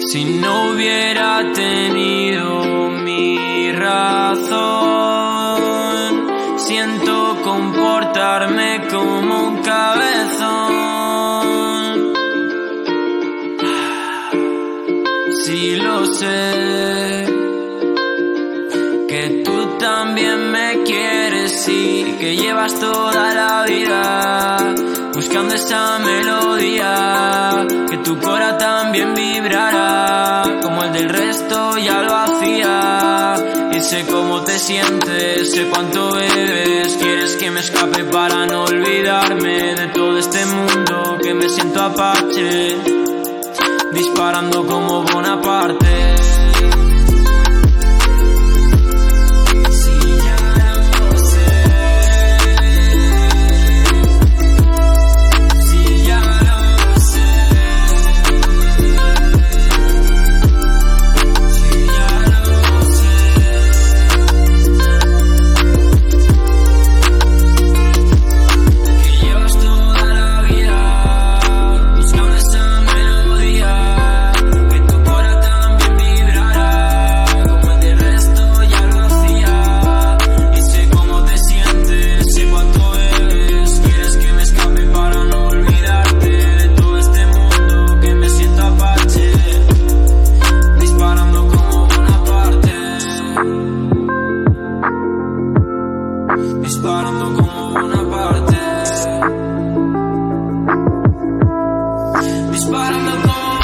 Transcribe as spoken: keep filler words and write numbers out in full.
Si no hubiera tenido mi razón, siento comportarme como un cabezón. Sí lo sé, que tú también me quieres y que llevas toda la vida buscando esa melodía, que tu cora también vibrara como el del resto ya lo hacía. Y sé cómo te sientes, sé cuánto bebes, quieres que me escape para no olvidarme de todo este mundo, que me siento apache, disparando como Bonaparte. Disparando como Bonaparte, disparando como